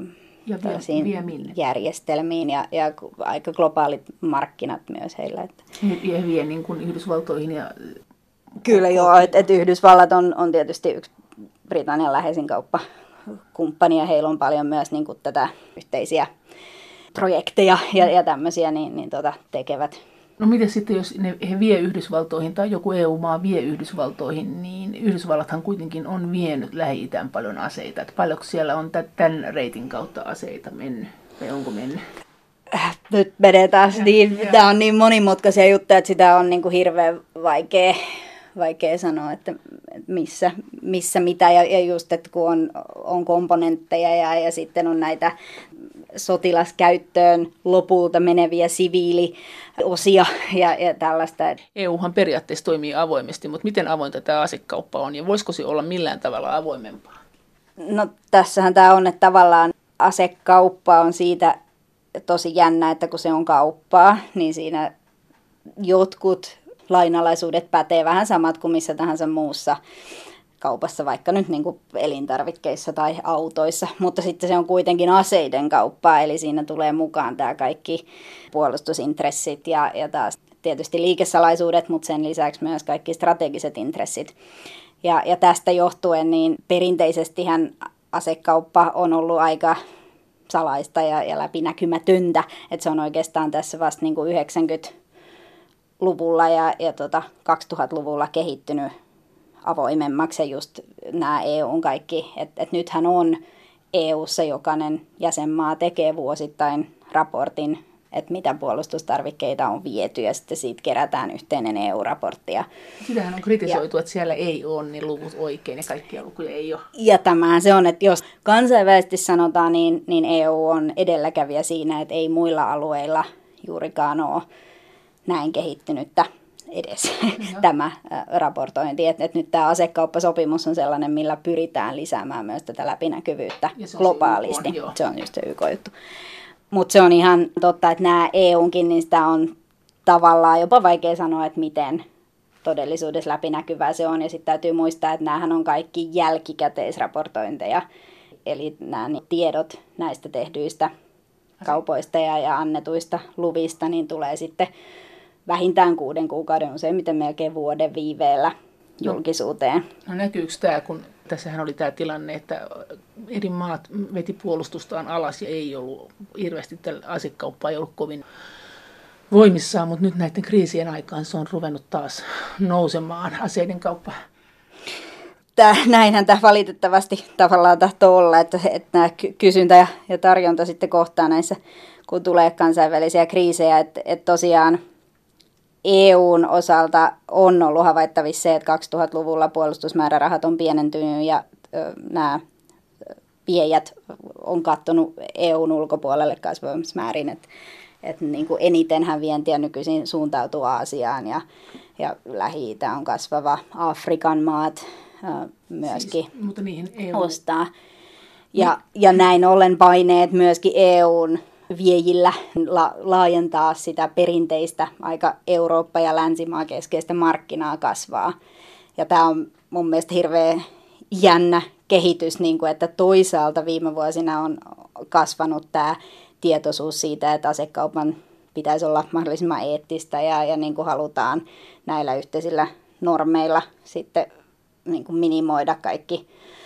järjestelmiin ja aika globaalit markkinat myös heillä. Ja vie niin kuin Yhdysvaltoihin ja... Kyllä joo, että Yhdysvallat on tietysti yksi Britannian läheisin kauppakumppani ja heillä on paljon myös niin kuin tätä yhteisiä projekteja ja tämmöisiä niin tekevät No miten sitten, jos he vie Yhdysvaltoihin tai joku EU-maa vie Yhdysvaltoihin, niin Yhdysvallathan kuitenkin on vienyt Lähi-Itään paljon aseita. Että paljonko siellä on tämän reitin kautta aseita mennyt, vai onko mennyt? Nyt menee taas niin, tämä on niin monimutkaisia juttuja, että sitä on niin kuin hirveän vaikea sanoa, että missä mitä. Ja just, että kun on komponentteja ja sitten on näitä sotilaskäyttöön lopulta meneviä siviiliosia ja tällaista. EUhan periaatteessa toimii avoimesti, mutta miten avointa tämä asekauppa on ja voisiko se olla millään tavalla avoimempaa? No tässähän tämä on, että tavallaan asekauppa on siitä tosi jännä, että kun se on kauppaa, niin siinä jotkut lainalaisuudet pätee vähän samat kuin missä tahansa muussa kaupassa, vaikka nyt niin kuin elintarvikkeissa tai autoissa, mutta sitten se on kuitenkin aseiden kauppaa, eli siinä tulee mukaan tämä kaikki puolustusintressit ja taas tietysti liikesalaisuudet, mutta sen lisäksi myös kaikki strategiset intressit. Ja tästä johtuen niin perinteisestihän asekauppa on ollut aika salaista ja läpinäkymätöntä, että se on oikeastaan tässä vasta niin kuin 90-luvulla ja 2000-luvulla kehittynyt avoimemmaksi just nämä EUn kaikki, että nythän on EUssa jokainen jäsenmaa tekee vuosittain raportin, että mitä puolustustarvikkeita on viety ja sitten siitä kerätään yhteinen EU-raportti. Sitähän on kritisoitu, että siellä ei ole ne luvut oikein ja kaikkia lukuja ei ole. Ja tämähän se on, että jos kansainvälisesti sanotaan, niin EU on edelläkävijä siinä, että ei muilla alueilla juurikaan ole näin kehittynyttä edes tämä raportointi. Että nyt tämä asekauppasopimus on sellainen, millä pyritään lisäämään myös tätä läpinäkyvyyttä globaalisti. Se on just se YK-juttu. Mutta se on ihan totta, että nämä EUnkin, niin sitä on tavallaan jopa vaikea sanoa, että miten todellisuudessa läpinäkyvää se on. Ja sitten täytyy muistaa, että näähän on kaikki jälkikäteisraportointeja. Eli nämä tiedot näistä tehdyistä kaupoista ja annetuista luvista niin tulee sitten vähintään 6 kuukauden, useimmiten melkein vuoden viiveellä julkisuuteen. No näkyykö tämä, kun tässähän oli tämä tilanne, että eri maat veti puolustustaan alas ja ei ollut hirveästi, asekauppaa ei ollut kovin voimissaan, mutta nyt näiden kriisien aikaan se on ruvennut taas nousemaan aseiden kauppa. Näinhän tämä valitettavasti tavallaan tahtoo olla, että nämä kysyntä ja tarjonta sitten kohtaa näissä, kun tulee kansainvälisiä kriisejä, että tosiaan EUn osalta on ollut havaittavissa se, että 2000-luvulla puolustusmäärärahat on pienentynyt ja nämä viejät on katsonut EUn ulkopuolelle kasvavassa määrin, että niin kuin enitenhän vientiä nykyisin suuntautuu Aasiaan ja Lähi-Itä on kasvava, Afrikan maat myöskin siis, mutta niihin EU ostaa. Ja näin ollen paineet myöskin EUn viejillä laajentaa sitä perinteistä aika Eurooppa- ja länsimaa keskeistä markkinaa kasvaa. Ja tämä on mun mielestä hirveän jännä kehitys, niin kuin, että toisaalta viime vuosina on kasvanut tämä tietoisuus siitä, että asekaupan pitäisi olla mahdollisimman eettistä ja niin kuin halutaan näillä yhteisillä normeilla sitten niin kuin minimoida kaikki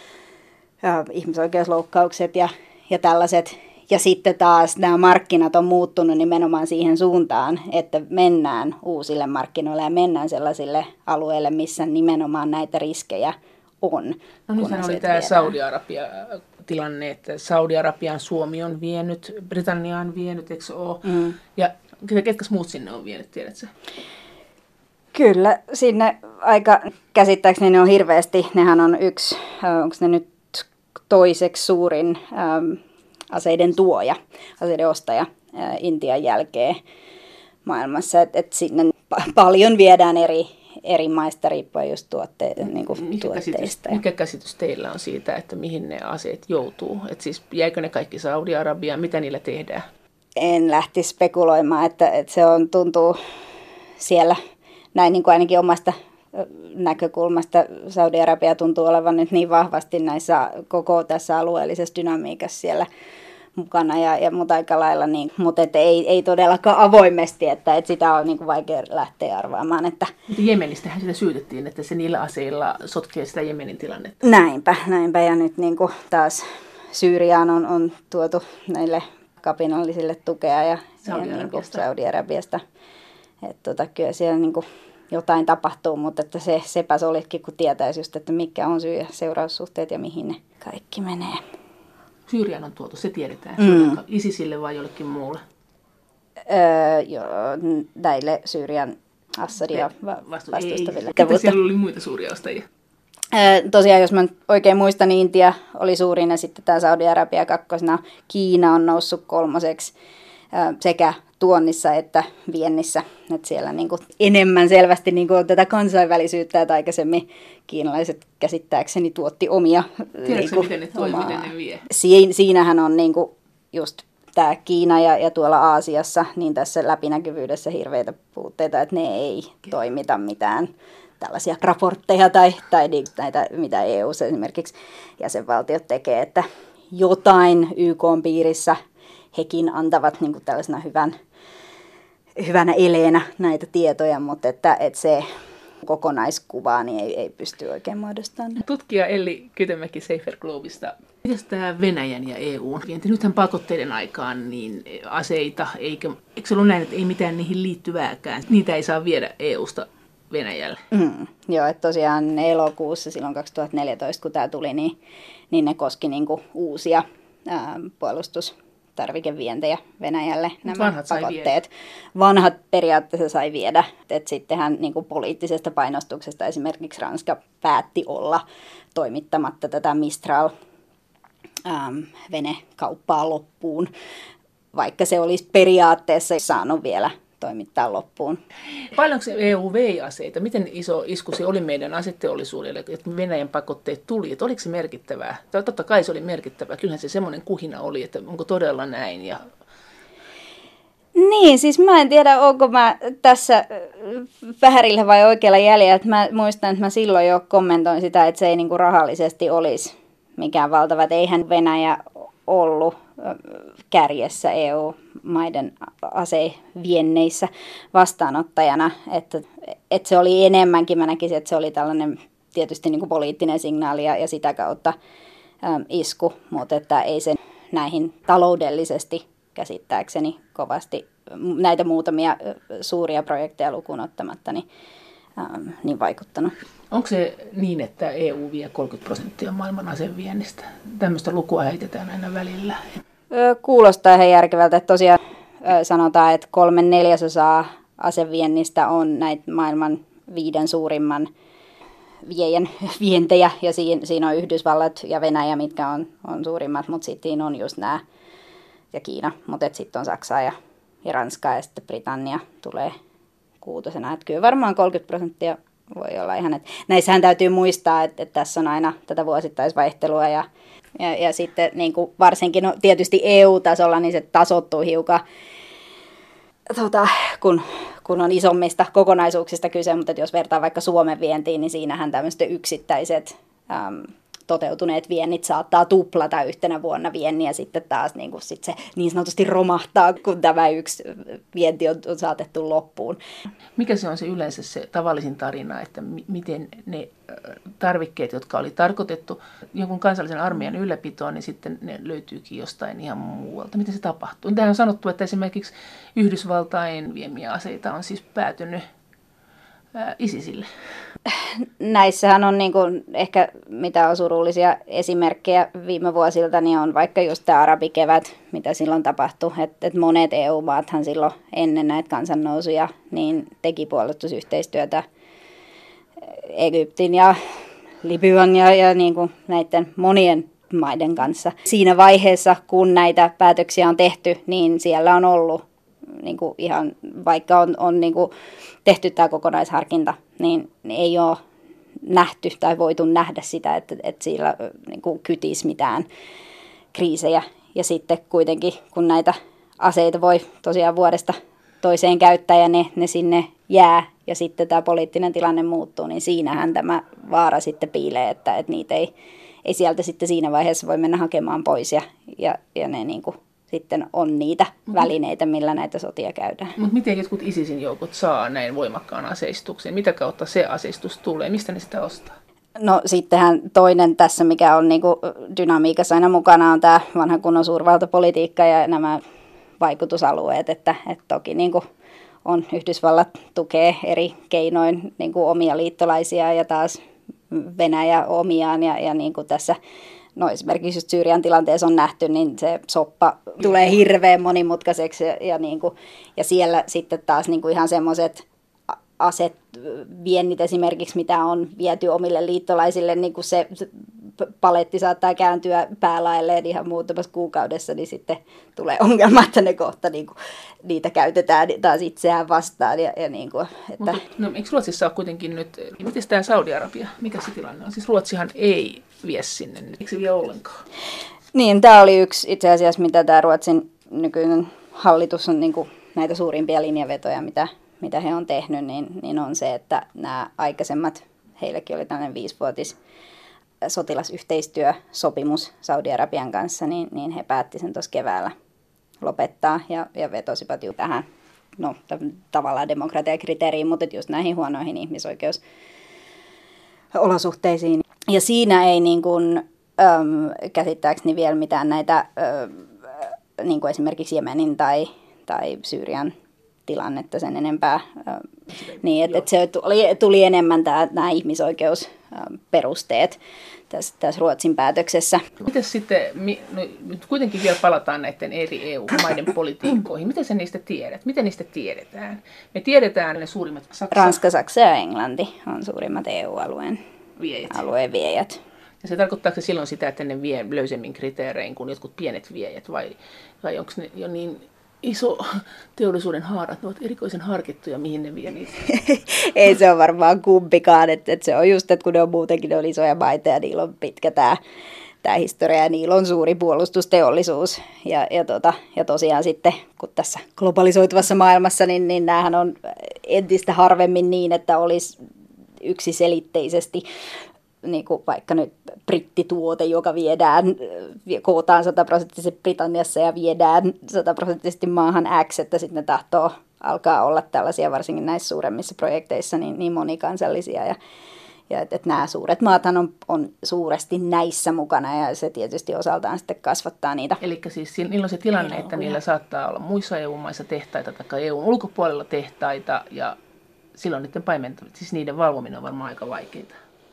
ihmisoikeusloukkaukset ja tällaiset. Ja sitten taas nämä markkinat on muuttunut nimenomaan siihen suuntaan, että mennään uusille markkinoille ja mennään sellaisille alueille, missä nimenomaan näitä riskejä on. No nythän oli tämä Saudi-Arabia-tilanne, että Saudi-Arabian Suomi on vienyt, Britannia on vienyt, eikö ole? Ja ketkä muut sinne on vienyt, tiedätkö? Kyllä, sinne aika käsittääkseni ne on hirveästi, nehän on yksi, onko ne nyt toiseksi suurin aseiden tuoja, aseiden ostaja Intian jälkeen maailmassa, että sinne paljon viedään eri maista riippuen just tuotteista. Mikä käsitys teillä on siitä, että mihin ne aseet joutuu? Että siis jäikö ne kaikki Saudi-Arabiaan, mitä niillä tehdään? En lähtisi spekuloimaan, että se tuntuu siellä näin niin kuin ainakin omasta näkökulmasta Saudi-Arabia tuntuu olevan nyt niin vahvasti näissä koko tässä alueellisessa dynamiikassa siellä mukana ja muuta aika lailla, niin, mutta ei todellakaan avoimesti, että sitä on niin kuin vaikea lähteä arvaamaan. Että Jemenistähän sitä syytettiin, että se niillä aseilla sotkee sitä Jemenin tilannetta. Näinpä ja nyt niin kuin taas Syyriaan on tuotu näille kapinallisille tukea ja niin kuin Saudi-Arabiasta. Kyllä siellä niin kuin jotain tapahtuu, mutta että sepäs olikin, kun tietäisi just, että mikä on syy- ja seuraussuhteet ja mihin ne kaikki menee. Syyriaan on tuotu, se tiedetään. ISISille vai jollekin muulle? Näille Syyrian Assadia vastustaville. Ketä siellä oli muita suuria ostajia? Tosiaan, jos mä oikein muistan, niin Intia oli suurin ja sitten tämä Saudi-Arabia kakkosena. Kiina on noussut kolmoseksi sekä tuonnissa että viennissä. Että siellä niin kuin enemmän selvästi niin kuin on tätä kansainvälisyyttä, että aikaisemmin kiinalaiset käsittääkseni tuotti omia. Tiedätkö, miten ne toimii, miten ne vie? Siinähän on niin kuin just tämä Kiina ja tuolla Aasiassa, niin tässä läpinäkyvyydessä hirveitä puutteita, että ne ei toimita mitään tällaisia raportteja tai näitä, mitä EU esimerkiksi jäsenvaltiot tekee, että jotain YK:n piirissä hekin antavat niin kuin tällaisena hyvänä eleenä näitä tietoja, mutta että se kokonaiskuvaa niin ei pysty oikein muodostamaan. Tutkija Elli Kytömäki Safer Globesta. Mitäs tämä Venäjän ja EUn vienti? Nythän pakotteiden aikaan niin aseita, eikö se ollut näin, että ei mitään niihin liittyvääkään? Niitä ei saa viedä EUsta Venäjälle. Joo, että tosiaan elokuussa silloin 2014, kun tämä tuli, niin ne koski niinku uusia puolustustarvikevientejä Venäjälle, nämä vanhat pakotteet. Vanhat periaatteessa sai viedä. Et sittenhän niinku poliittisesta painostuksesta esimerkiksi Ranska päätti olla toimittamatta tätä Mistral venekauppaa loppuun, vaikka se olisi periaatteessa saanut vielä toimittaa loppuun. Paljonko se EU vei aseita? Miten iso isku se oli meidän aseteollisuudelle, että Venäjän pakotteet tuli? Että oliko se merkittävää? Totta kai se oli merkittävää. Kyllähän se semmoinen kuhina oli, että onko todella näin. Niin, siis mä en tiedä, onko mä tässä väärillä vai oikealla jäljellä. Mä muistan, että mä silloin jo kommentoin sitä, että se ei niinku rahallisesti olisi mikään valtava. Että eihän Venäjä ollut kärjessä EU-maiden asevienneissä vastaanottajana, että se oli enemmänkin, mä näkisin, että se oli tällainen tietysti niin kuin poliittinen signaali ja sitä kautta isku, mutta että ei se näihin taloudellisesti käsittääkseni kovasti näitä muutamia suuria projekteja lukuun ottamatta niin vaikuttanut. Onko se niin, että EU vie 30% maailman aseviennistä? Tämmöistä lukua heitetään aina välillä. Kuulostaa ihan järkevältä, että tosiaan sanotaan, että 3/4 aseviennistä on näitä maailman 5 suurimman viejän vientejä, ja siinä on Yhdysvallat ja Venäjä, mitkä on suurimmat, mutta sitten on just nämä, ja Kiina, mutta sitten on Saksaa ja Ranskaa, ja sitten Britannia tulee 6. Että kyllä varmaan 30% voi olla ihan, että näissähän täytyy muistaa, että tässä on aina tätä vuosittaisvaihtelua, ja sitten niin kuin varsinkin tietysti EU-tasolla, niin se tasoittuu hiukan, kun on isommista kokonaisuuksista kyse, mutta jos vertaa vaikka Suomen vientiin, niin siinähän tämmöiset yksittäiset toteutuneet viennit saattaa tuplata yhtenä vuonna viennin, ja sitten taas niin kuin sit se niin sanotusti romahtaa, kun tämä yksi vienti on saatettu loppuun. Mikä se on se yleensä se tavallisin tarina, että miten ne tarvikkeet, jotka oli tarkoitettu jonkun kansallisen armeijan ylläpitoon, niin sitten ne löytyykin jostain ihan muualta. Miten se tapahtuu? Tähän on sanottu, että esimerkiksi Yhdysvaltain viemiä aseita on siis päätynyt ISISille. Näissähän on niin kuin ehkä mitä on surullisia esimerkkejä viime vuosilta, niin on vaikka just tämä arabikevät, mitä silloin tapahtui. Että monet EU-maathan silloin ennen näitä kansannousuja niin teki puolustusyhteistyötä Egyptin ja Libyan ja niin kuin näiden monien maiden kanssa. Siinä vaiheessa, kun näitä päätöksiä on tehty, niin siellä on ollut niin kuin ihan, vaikka on niin kuin tehty tämä kokonaisharkinta, niin ei ole nähty tai voitu nähdä sitä, että siellä niin kuin kytisi mitään kriisejä. Ja sitten kuitenkin, kun näitä aseita voi tosiaan vuodesta toiseen käyttää ja ne sinne jää ja sitten tämä poliittinen tilanne muuttuu, niin siinähän tämä vaara sitten piilee, että niitä ei sieltä sitten siinä vaiheessa voi mennä hakemaan pois ja ne niin kuin sitten on niitä välineitä, millä näitä sotia käydään. Mutta miten jotkut ISISin joukot saa näin voimakkaan aseistuksen? Mitä kautta se aseistus tulee? Mistä ne sitä ostaa? No sittenhän toinen tässä, mikä on niinku dynamiikassa aina mukana, on tämä vanha kunnon suurvaltapolitiikka ja nämä vaikutusalueet. Että toki niinku on Yhdysvallat tukee eri keinoin niin kuin omia liittolaisia ja taas Venäjä omiaan ja niin kuin tässä no esimerkiksi just Syyrian tilanteessa on nähty, niin se soppa tulee hirveän monimutkaiseksi ja siellä sitten taas niin kuin ihan semmoiset aseviennit esimerkiksi, mitä on viety omille liittolaisille, niin kuin se paletti saattaa kääntyä päälaelleen ihan muutamassa kuukaudessa, niin sitten tulee ongelma, että ne kohta niin kuin, niitä käytetään taas itseään vastaan. Niin kuin, että... No, eikö Ruotsissa ole kuitenkin nyt, miten tämä Saudi-Arabia, mikä se tilanne on? Siis Ruotsihan ei vie sinne, eikö se vie ollenkaan? Niin, tämä oli yksi itse asiassa, mitä tämä Ruotsin nykyinen hallitus on niin kuin näitä suurimpia linjavetoja, mitä he on tehnyt, niin on se, että nämä aikaisemmat, heilläkin oli tällainen 5-vuotis sotilasyhteistyösopimus Saudi-Arabian kanssa, niin he päätti sen tuossa keväällä lopettaa ja vetosivat tähän tavallaan demokratiakriteeriin, mutta just näihin huonoihin ihmisoikeusolosuhteisiin. Ja siinä ei niin kuin, käsittääkseni vielä mitään näitä niin kuin esimerkiksi Jemenin tai Syyrian tilannetta sen enempää. Niin, että se tuli enemmän nämä ihmisoikeusperusteet tässä Ruotsin päätöksessä. Miten sitten, nyt kuitenkin vielä palataan näiden eri EU-maiden politiikkoihin. Miten sä niistä tiedät? Miten niistä tiedetään? Me tiedetään ne suurimmat Ranska, Saksa ja Englanti on suurimmat EU-alueen viejät. Ja se tarkoittaako se silloin sitä, että ne vie löysemmin kriteerein kuin jotkut pienet viejät vai onko ne jo niin iso teollisuuden haarat, ne ovat erikoisen harkittuja, mihin ne vie niitä? Ei se ole varmaan kumpikaan, että se on just, että kun ne on muutenkin ne on isoja maita ja niillä on pitkä tämä historia ja niillä on suuri puolustusteollisuus. Ja tosiaan sitten, kun tässä globalisoituvassa maailmassa, niin näähän on entistä harvemmin niin, että olisi yksiselitteisesti niin kuin vaikka nyt brittituote, joka kootaan 100% Britanniassa ja viedään 100% maahan X, että sitten ne tahtoo alkaa olla tällaisia, varsinkin näissä suuremmissa projekteissa, niin monikansallisia. Ja että nämä suuret maathan on suuresti näissä mukana ja se tietysti osaltaan sitten kasvattaa niitä. Eli siis niillä on se tilanne, että niillä saattaa olla muissa EU-maissa tehtaita tai EUn ulkopuolella tehtaita ja silloin niiden valvominen on varmaan aika vaikeaa.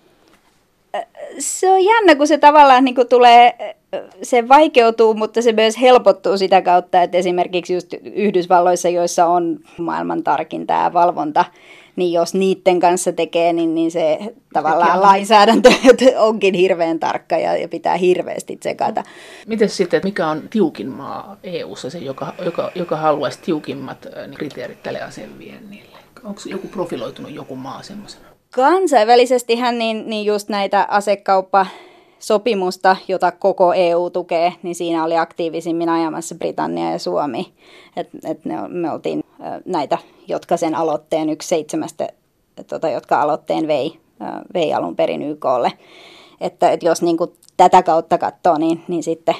Se on jännä, kun se tavallaan niin kuin tulee, se vaikeutuu, mutta se myös helpottuu sitä kautta, että esimerkiksi just Yhdysvalloissa, joissa on maailman tarkin tämä valvonta, niin jos niiden kanssa tekee, niin se tavallaan lainsäädäntö onkin hirveän tarkka ja pitää hirveästi tsekata. Miten sitten, mikä on tiukin maa EU:ssa, se joka haluaisi tiukimmat kriteerit tälle aseviennille? Onko joku profiloitunut joku maa semmoisena? Kansainvälisestihän niin just näitä asekauppasopimusta, jota koko EU tukee, niin siinä oli aktiivisimmin ajamassa Britannia ja Suomi. Me oltiin näitä, jotka sen aloitteen, yksi 7, jotka aloitteen vei alun perin YK:lle. Että jos niin kuin tätä kautta katsoo, niin sitten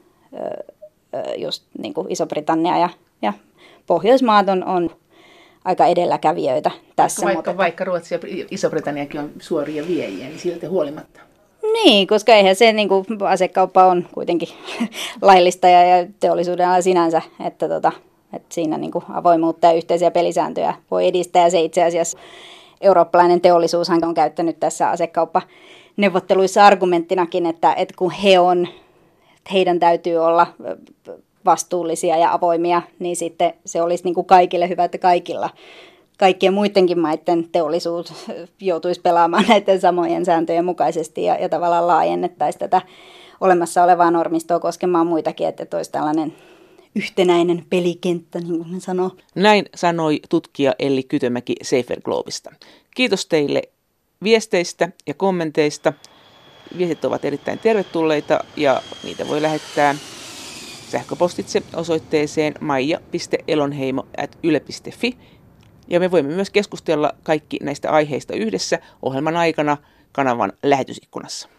just niin kuin Iso-Britannia ja Pohjoismaat on aika edelläkävijöitä tässä. Vaikka Ruotsi ja Iso-Britanniakin on suoria viejiä, niin silti huolimatta. Niin, koska eihän se niin kuin, asekauppa on kuitenkin laillista ja teollisuuden ala sinänsä, että siinä niin kuin, avoimuutta ja yhteisiä pelisääntöjä voi edistää. Ja se itse asiassa eurooppalainen teollisuushan on käyttänyt tässä asekauppaneuvotteluissa argumenttinakin, että kun heidän täytyy olla vastuullisia ja avoimia, niin sitten se olisi niin kuin kaikille hyvä, että kaikkien muidenkin maiden teollisuus joutuisi pelaamaan näiden samojen sääntöjen mukaisesti ja tavallaan laajennettaisiin tätä olemassa olevaa normistoa koskemaan muitakin, että olisi tällainen yhtenäinen pelikenttä, niin kuin ne sanoo. Näin sanoi tutkija Elli Kytömäki Safer Globesta. Kiitos teille viesteistä ja kommenteista. Viestit ovat erittäin tervetulleita ja niitä voi lähettää sähköpostitse osoitteeseen maija.elonheimo@yle.fi. Ja me voimme myös keskustella kaikki näistä aiheista yhdessä ohjelman aikana kanavan lähetysikkunassa.